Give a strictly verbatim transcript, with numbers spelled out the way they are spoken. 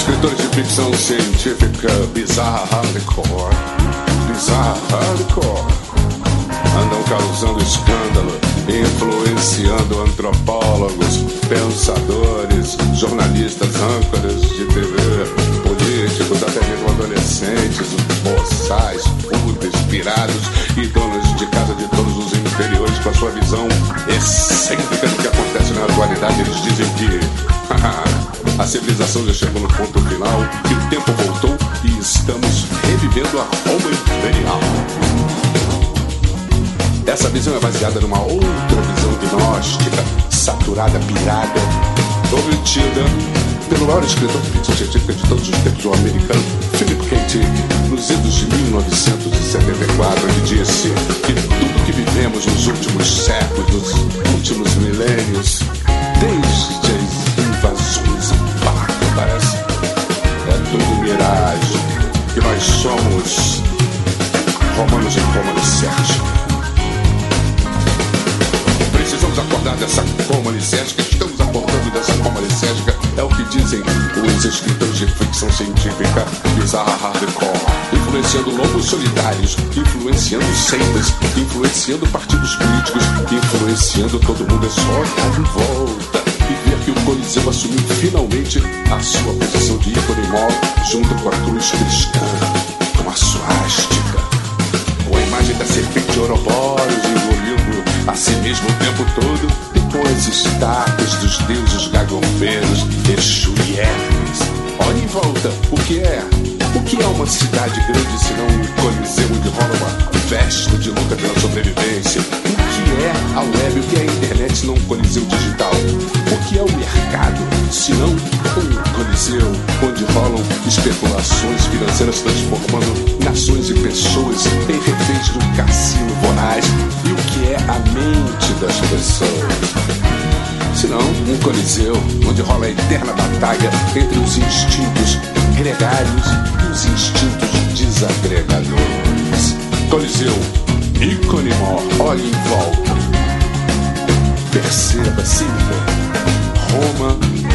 Escritores de ficção científica bizarra hardcore, bizarra hardcore, andam causando escândalo, influenciando antropólogos, pensadores, jornalistas, âncoras de T V, políticos, até mesmo adolescentes, boçais, putas, pirados e donos de casa de todos os interiores com a sua visão excêntrica do que acontece na atualidade. Eles dizem que a civilização já chegou no ponto final, que o tempo voltou e estamos revivendo a Roma Imperial. Essa visão é baseada numa outra visão gnóstica, saturada, pirada, obtida pelo maior escritor de ficção científica de todos os tempos, o americano Philip K. Dick, nos idos de mil novecentos e setenta e quatro, ele disse que tudo que vivemos nos últimos séculos, nos últimos milênios, desde as invasões bárbaras, é tudo miragem, que nós somos romanos em coma licérgica. Precisamos acordar dessa coma licérgica, estamos acordando dessa coma licérgica, é o que dizem os escritores de ficção científica bizarra hardcore, influenciando lobos solitários, influenciando seitas, influenciando partidos políticos, influenciando todo mundo. É só dar em volta e ver que o Coliseu assumiu finalmente a sua posição de ícone mor junto com a cruz cristã, com a suástica, com a imagem da serpente Ouroboros engolindo a si mesmo o tempo todo, e com as estátuas dos deuses gagofeiros, Exu e Hermes. Olha em volta, o que é? O que é uma cidade grande se não um coliseu onde rola uma festa de luta pela sobrevivência? O que é a web? O que é a internet se não um coliseu digital? O que é o mercado se não um coliseu onde rolam especulações financeiras transformando nações e pessoas em reféns de um cassino voraz? E o que é a mente das pessoas? Senão um coliseu onde rola a eterna batalha entre os instintos gregários e os instintos desagregadores. Coliseu, ícone mor, olhe em volta, perceba, sinta, Roma